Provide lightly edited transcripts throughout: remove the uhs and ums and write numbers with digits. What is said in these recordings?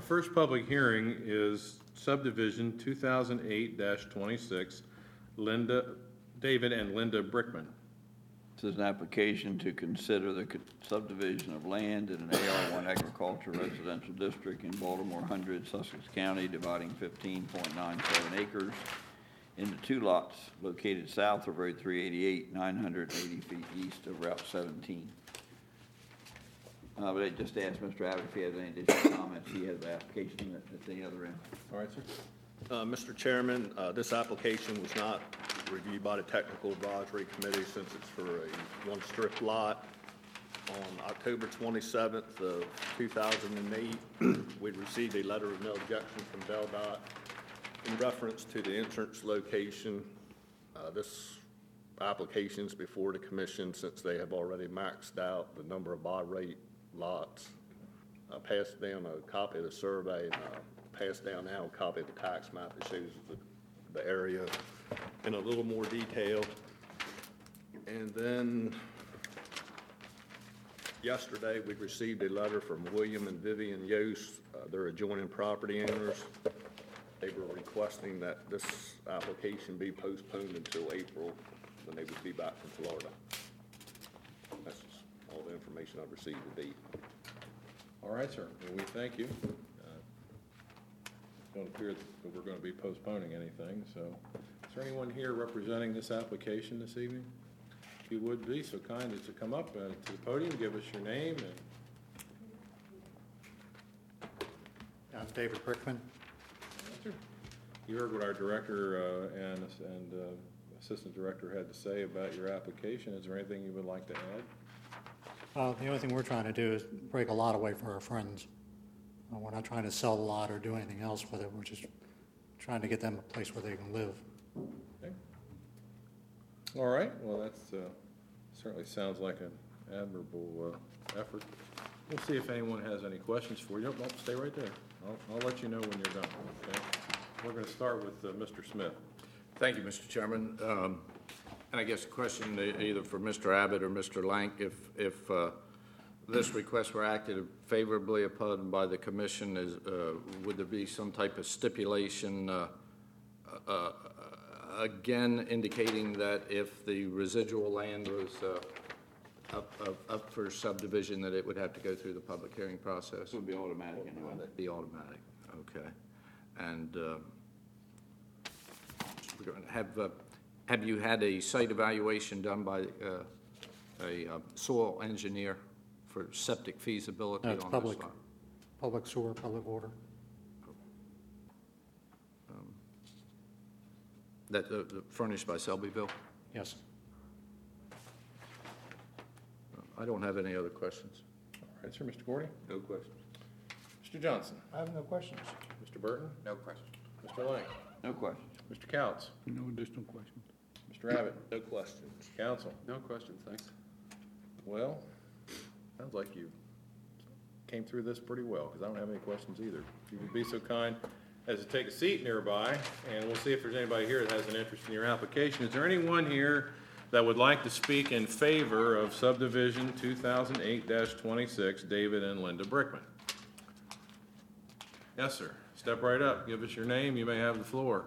first public hearing is subdivision 2008-26, David and Linda Brickman. This is an application to consider the subdivision of land in an AR1 agriculture residential district in Baltimore 100, Sussex County, dividing 15.97 acres into two lots located south of Road 388, 980 feet east of Route 17. But I just asked Mr. Abbott if he has any additional comments. He has the application at the other end. All right, sir. Mr. Chairman, this application was not reviewed by the Technical Advisory Committee since it's for a one strip lot. On October 27th of 2008, we received a letter of no objection from DelDOT in reference to the entrance location. This application is before the commission since they have already maxed out the number of buy rate lots. I passed down a copy of the survey and passed down now a copy of the tax map that shows the area in a little more detail. And then yesterday we received a letter from William and Vivian Yost. They're adjoining property owners. They were requesting that this application be postponed until April when they would be back from Florida. That's just all the information I've received to date. All right, sir. Well, we thank you. Don't appear that we're going to be postponing anything. So is there anyone here representing this application this evening? If you would be so kind as to come up to the podium, give us your name. I'm David Brickman. You heard what our director and assistant director had to say about your application. Is there anything you would like to add? The only thing we're trying to do is break a lot away for our friends. We're not trying to sell the lot or do anything else with it. We're just trying to get them a place where they can live. Okay. All right. Well, that's certainly sounds like an admirable effort. We'll see if anyone has any questions for you. Nope, stay right there. I'll let you know when you're done. Okay. We're going to start with Mr. Smith. Thank you, Mr. Chairman. And I guess a question either for Mr. Abbott or Mr. Lank, if this request were acted favorably upon by the commission, would there be some type of stipulation, again, indicating that if the residual land was up for subdivision, that it would have to go through the public hearing process? It would be automatic anyway. It'd be automatic, okay. And have you had a site evaluation done by a soil engineer for septic feasibility on public, this lot? Public sewer, public water. That furnished by Selbyville? Yes. I don't have any other questions. All right, sir. Mr. Gordy? No questions. Mr. Johnson? I have no questions. Mr. Burton? No questions. Mr. Lang? No questions. Mr. Couts? No additional questions. Mr. Abbott? No questions. Council? No questions, thanks. Well, sounds like you came through this pretty well, because I don't have any questions either. If you would be so kind as to take a seat nearby, and we'll see if there's anybody here that has an interest in your application. Is there anyone here that would like to speak in favor of subdivision 2008-26, David and Linda Brickman? Yes, sir. Step right up. Give us your name. You may have the floor.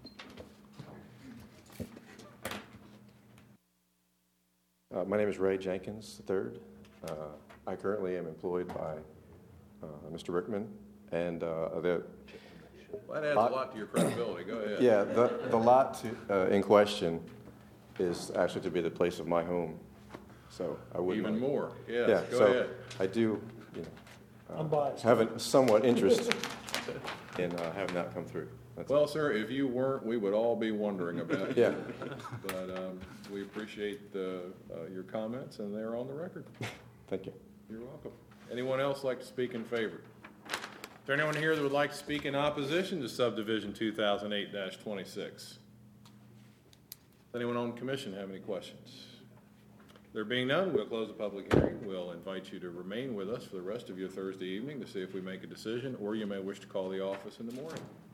My name is Ray Jenkins III. I currently am employed by Mr. Brickman, and Well, that adds a lot to your credibility. Go ahead. yeah, the lot in question is actually to be the place of my home, so I wouldn't Even more. Yes, Yeah, go so ahead. I do, have a somewhat interest in having that come through. Well, sir, if you weren't, we would all be wondering about it. Yeah. But we appreciate your comments, and they're on the record. Thank you. You're welcome. Anyone else like to speak in favor? Is there anyone here that would like to speak in opposition to subdivision 2008-26? Does anyone on the commission have any questions? There being none, we'll close the public hearing. We'll invite you to remain with us for the rest of your Thursday evening to see if we make a decision, or you may wish to call the office in the morning.